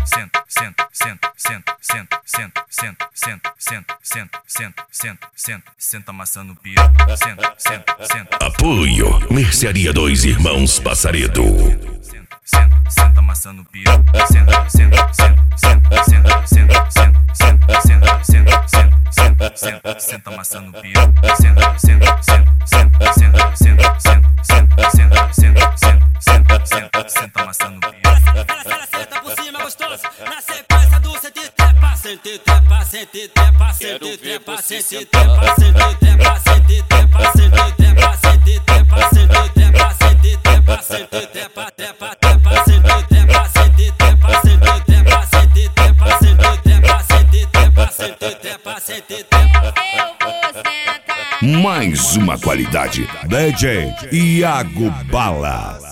senta, senta, senta, senta, senta, senta, senta, senta, senta, senta, senta, senta, senta, senta amassando piru, senta, senta, senta. Apoio Mercearia Dois Irmãos Passaredo. Senta, senta amassando piru, senta, senta, senta, senta, senta, senta, senta, senta, senta, senta, senta, senta amassando piru, senta, senta, senta, senta, senta, senta, senta, senta, senta, senta, senta, senta amassando piru. Ela senta por cima gostoso, na sequência do sente trepa, sente trepa, sente trepa, sente trepa, sente trepa, sente trepa, sente trepa, sente trepa, sente trepa, sente trepa, sente trepa, sente trepa, trepa, trepa, sente trepa, sente trepa, sente trepa, sente trepa, sente trepa, sente trepa, sente trepa, sente trepa. Mais uma qualidade. DJ Iago Bala.